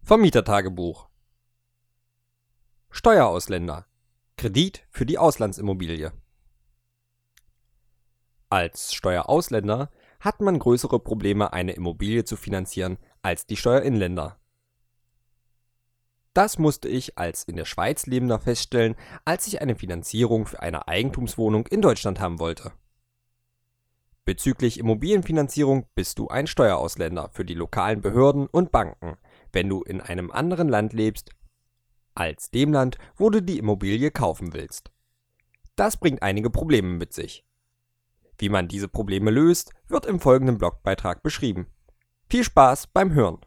Vermietertagebuch. Steuerausländer. Kredit für die Auslandsimmobilie. Als Steuerausländer hat man größere Probleme, eine Immobilie zu finanzieren, als die Steuerinländer. Das musste ich als in der Schweiz Lebender feststellen, als ich eine Finanzierung für eine Eigentumswohnung in Deutschland haben wollte. Bezüglich Immobilienfinanzierung bist du ein Steuerausländer für die lokalen Behörden und Banken, wenn du in einem anderen Land lebst als dem Land, wo du die Immobilie kaufen willst. Das bringt einige Probleme mit sich. Wie man diese Probleme löst, wird im folgenden Blogbeitrag beschrieben. Viel Spaß beim Hören!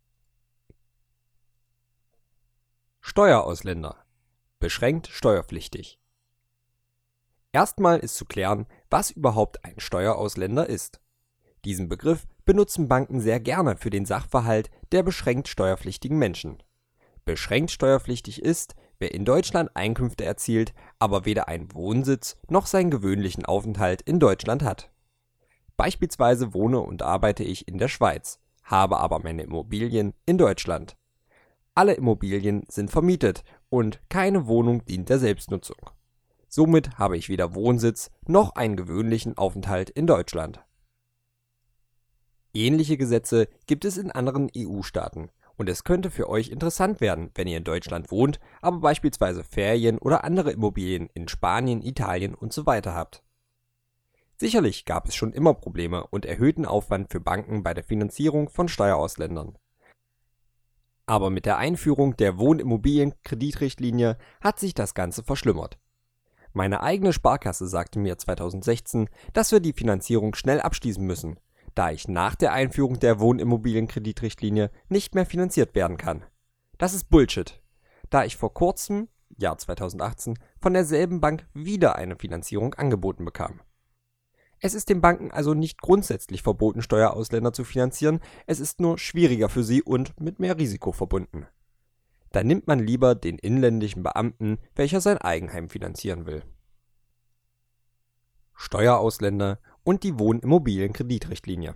Steuerausländer. Beschränkt steuerpflichtig. Erstmal ist zu klären, was überhaupt ein Steuerausländer ist. Diesen Begriff benutzen Banken sehr gerne für den Sachverhalt der beschränkt steuerpflichtigen Menschen. Beschränkt steuerpflichtig ist, wer in Deutschland Einkünfte erzielt, aber weder einen Wohnsitz noch seinen gewöhnlichen Aufenthalt in Deutschland hat. Beispielsweise wohne und arbeite ich in der Schweiz, habe aber meine Immobilien in Deutschland. Alle Immobilien sind vermietet und keine Wohnung dient der Selbstnutzung. Somit habe ich weder Wohnsitz noch einen gewöhnlichen Aufenthalt in Deutschland. Ähnliche Gesetze gibt es in anderen EU-Staaten und es könnte für euch interessant werden, wenn ihr in Deutschland wohnt, aber beispielsweise Ferien oder andere Immobilien in Spanien, Italien usw. habt. Sicherlich gab es schon immer Probleme und erhöhten Aufwand für Banken bei der Finanzierung von Steuerausländern. Aber mit der Einführung der Wohnimmobilienkreditrichtlinie hat sich das Ganze verschlimmert. Meine eigene Sparkasse sagte mir 2016, dass wir die Finanzierung schnell abschließen müssen, da ich nach der Einführung der Wohnimmobilienkreditrichtlinie nicht mehr finanziert werden kann. Das ist Bullshit, da ich vor kurzem, Jahr 2018, von derselben Bank wieder eine Finanzierung angeboten bekam. Es ist den Banken also nicht grundsätzlich verboten, Steuerausländer zu finanzieren, es ist nur schwieriger für sie und mit mehr Risiko verbunden. Da nimmt man lieber den inländischen Beamten, welcher sein Eigenheim finanzieren will. Steuerausländer und die Wohnimmobilienkreditrichtlinie.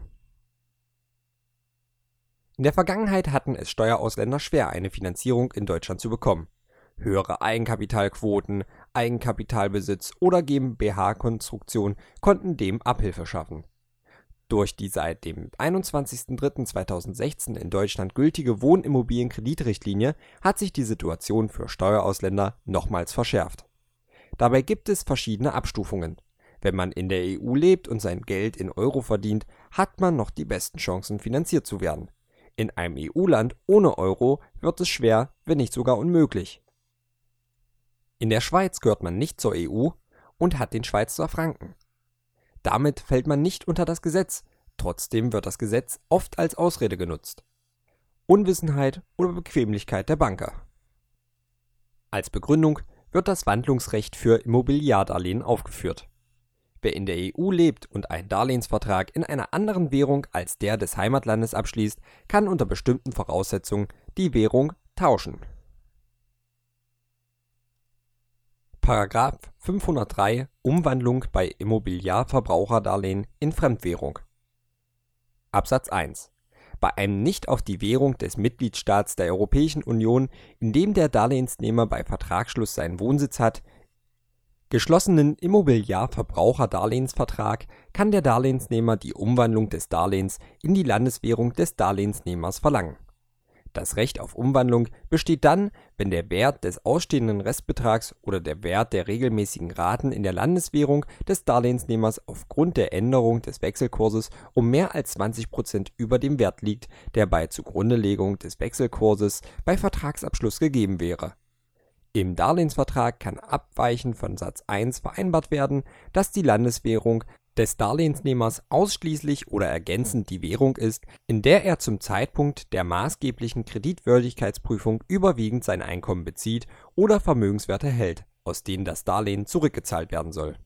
In der Vergangenheit hatten es Steuerausländer schwer, eine Finanzierung in Deutschland zu bekommen. Höhere Eigenkapitalquoten, Eigenkapitalbesitz oder GmbH-Konstruktion konnten dem Abhilfe schaffen. Durch die seit dem 21.03.2016 in Deutschland gültige Wohnimmobilienkreditrichtlinie hat sich die Situation für Steuerausländer nochmals verschärft. Dabei gibt es verschiedene Abstufungen. Wenn man in der EU lebt und sein Geld in Euro verdient, hat man noch die besten Chancen, finanziert zu werden. In einem EU-Land ohne Euro wird es schwer, wenn nicht sogar unmöglich. In der Schweiz gehört man nicht zur EU und hat den Schweizer Franken. Damit fällt man nicht unter das Gesetz, trotzdem wird das Gesetz oft als Ausrede genutzt. Unwissenheit oder Bequemlichkeit der Banker. Als Begründung wird das Wandlungsrecht für Immobiliardarlehen aufgeführt. Wer in der EU lebt und einen Darlehensvertrag in einer anderen Währung als der des Heimatlandes abschließt, kann unter bestimmten Voraussetzungen die Währung tauschen. Paragraph 503 Umwandlung bei Immobiliarverbraucherdarlehen in Fremdwährung. Absatz 1. Bei einem nicht auf die Währung des Mitgliedstaats der Europäischen Union, in dem der Darlehensnehmer bei Vertragsschluss seinen Wohnsitz hat, geschlossenen Immobiliarverbraucherdarlehensvertrag kann der Darlehensnehmer die Umwandlung des Darlehens in die Landeswährung des Darlehensnehmers verlangen. Das Recht auf Umwandlung besteht dann, wenn der Wert des ausstehenden Restbetrags oder der Wert der regelmäßigen Raten in der Landeswährung des Darlehensnehmers aufgrund der Änderung des Wechselkurses um mehr als 20% über dem Wert liegt, der bei Zugrundelegung des Wechselkurses bei Vertragsabschluss gegeben wäre. Im Darlehensvertrag kann abweichend von Satz 1 vereinbart werden, dass die Landeswährung des Darlehensnehmers ausschließlich oder ergänzend die Währung ist, in der er zum Zeitpunkt der maßgeblichen Kreditwürdigkeitsprüfung überwiegend sein Einkommen bezieht oder Vermögenswerte hält, aus denen das Darlehen zurückgezahlt werden soll.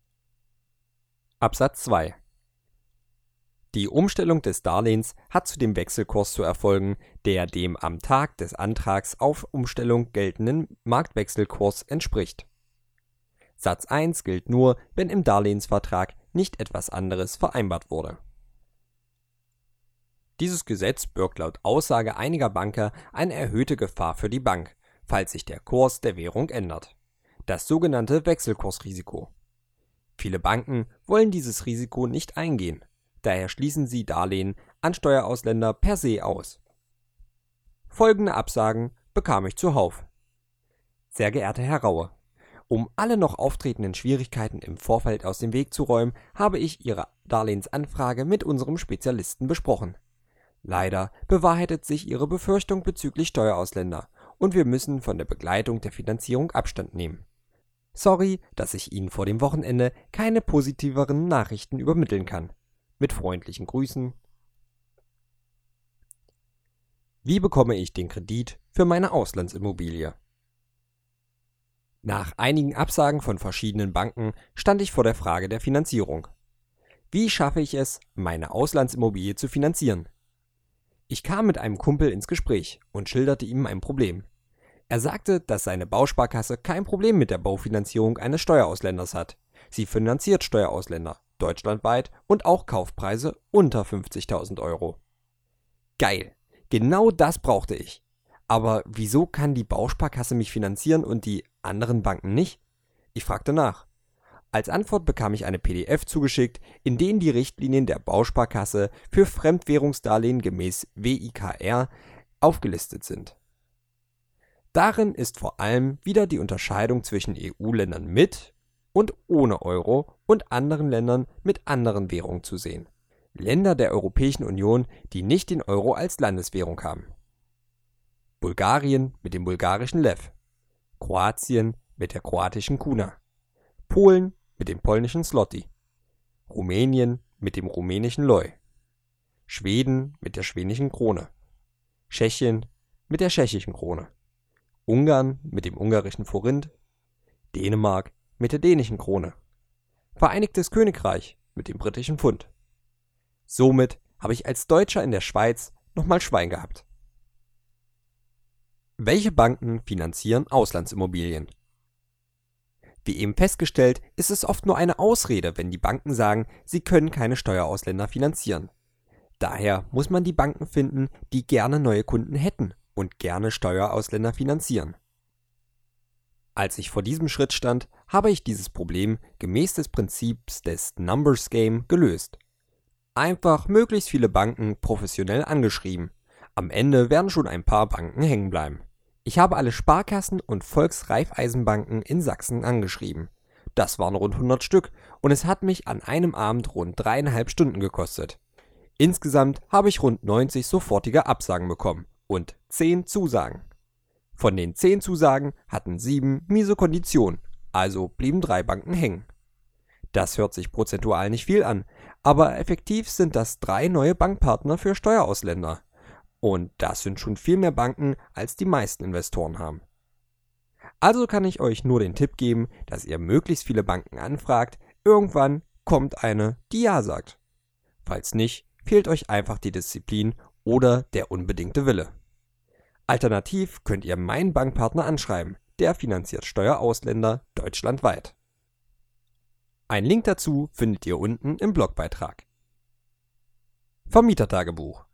Absatz 2. Die Umstellung des Darlehens hat zu dem Wechselkurs zu erfolgen, der dem am Tag des Antrags auf Umstellung geltenden Marktwechselkurs entspricht. Satz 1 gilt nur, wenn im Darlehensvertrag nicht etwas anderes vereinbart wurde. Dieses Gesetz birgt laut Aussage einiger Banker eine erhöhte Gefahr für die Bank, falls sich der Kurs der Währung ändert. Das sogenannte Wechselkursrisiko. Viele Banken wollen dieses Risiko nicht eingehen, daher schließen sie Darlehen an Steuerausländer per se aus. Folgende Absagen bekam ich zuhauf. Sehr geehrter Herr Raue, um alle noch auftretenden Schwierigkeiten im Vorfeld aus dem Weg zu räumen, habe ich Ihre Darlehensanfrage mit unserem Spezialisten besprochen. Leider bewahrheitet sich Ihre Befürchtung bezüglich Steuerausländer und wir müssen von der Begleitung der Finanzierung Abstand nehmen. Sorry, dass ich Ihnen vor dem Wochenende keine positiveren Nachrichten übermitteln kann. Mit freundlichen Grüßen. Wie bekomme ich den Kredit für meine Auslandsimmobilie? Nach einigen Absagen von verschiedenen Banken stand ich vor der Frage der Finanzierung. Wie schaffe ich es, meine Auslandsimmobilie zu finanzieren? Ich kam mit einem Kumpel ins Gespräch und schilderte ihm mein Problem. Er sagte, dass seine Bausparkasse kein Problem mit der Baufinanzierung eines Steuerausländers hat. Sie finanziert Steuerausländer, deutschlandweit und auch Kaufpreise unter 50.000 Euro. Geil, genau das brauchte ich. Aber wieso kann die Bausparkasse mich finanzieren und die anderen Banken nicht? Ich fragte nach. Als Antwort bekam ich eine PDF zugeschickt, in denen die Richtlinien der Bausparkasse für Fremdwährungsdarlehen gemäß WIKR aufgelistet sind. Darin ist vor allem wieder die Unterscheidung zwischen EU-Ländern mit und ohne Euro und anderen Ländern mit anderen Währungen zu sehen. Länder der Europäischen Union, die nicht den Euro als Landeswährung haben. Bulgarien mit dem bulgarischen Lew, Kroatien mit der kroatischen Kuna, Polen mit dem polnischen Zloty, Rumänien mit dem rumänischen Leu, Schweden mit der schwedischen Krone, Tschechien mit der tschechischen Krone, Ungarn mit dem ungarischen Forint, Dänemark mit der dänischen Krone, Vereinigtes Königreich mit dem britischen Pfund. Somit habe ich als Deutscher in der Schweiz nochmal Schwein gehabt. Welche Banken finanzieren Auslandsimmobilien? Wie eben festgestellt, ist es oft nur eine Ausrede, wenn die Banken sagen, sie können keine Steuerausländer finanzieren. Daher muss man die Banken finden, die gerne neue Kunden hätten und gerne Steuerausländer finanzieren. Als ich vor diesem Schritt stand, habe ich dieses Problem gemäß des Prinzips des Numbers Game gelöst. Einfach möglichst viele Banken professionell angeschrieben. Am Ende werden schon ein paar Banken hängen bleiben. Ich habe alle Sparkassen und Volksraiffeisenbanken in Sachsen angeschrieben. Das waren rund 100 Stück und es hat mich an einem Abend rund 3,5 Stunden gekostet. Insgesamt habe ich rund 90 sofortige Absagen bekommen und 10 Zusagen. Von den 10 Zusagen hatten 7 miese Konditionen, also blieben 3 Banken hängen. Das hört sich prozentual nicht viel an, aber effektiv sind das 3 neue Bankpartner für Steuerausländer. Und das sind schon viel mehr Banken, als die meisten Investoren haben. Also kann ich euch nur den Tipp geben, dass ihr möglichst viele Banken anfragt, irgendwann kommt eine, die Ja sagt. Falls nicht, fehlt euch einfach die Disziplin oder der unbedingte Wille. Alternativ könnt ihr meinen Bankpartner anschreiben, der finanziert Steuerausländer deutschlandweit. Ein Link dazu findet ihr unten im Blogbeitrag. Vermietertagebuch.